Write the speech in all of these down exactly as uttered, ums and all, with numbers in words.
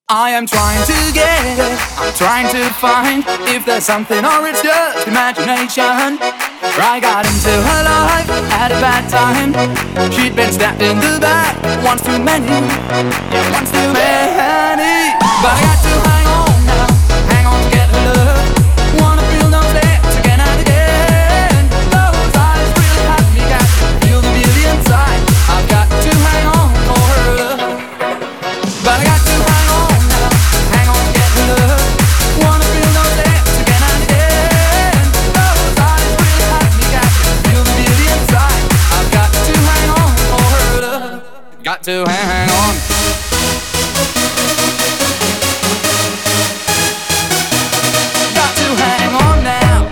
I am trying to get, I'm trying to find if there's something or it's just imagination. I got into her life at a bad time. She'd been stabbed in the back once too many, yeah, once too many. But I got to hang on now, hang on to get her love. Wanna feel those lips again and again. Those eyes really have me got to feel the beauty inside. I've got to hang on for her love. But I got to hang on. Got to hang on. Got to hang on now.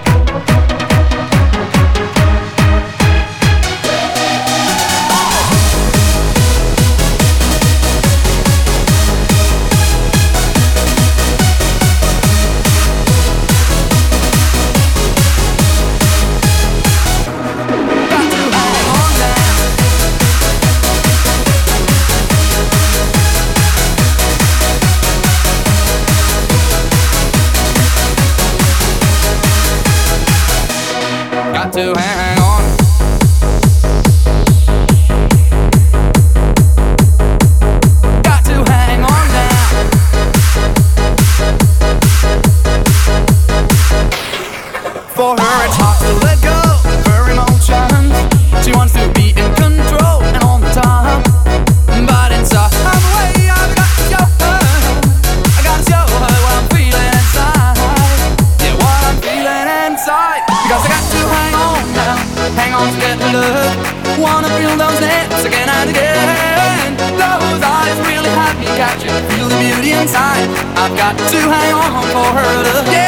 Got to hang on. Got to hang on now. For her it's hard to let go of her emotions. She wants to be in control and on the top. But in some way I've got to show her, I gotta show her what I'm feeling inside. Yeah, what I'm feeling inside. Because I got to hang on now, hang on to get the love. Wanna feel those lips again and again. Those eyes really have me captured, feel the beauty inside. I've got to hang on for her love, yeah.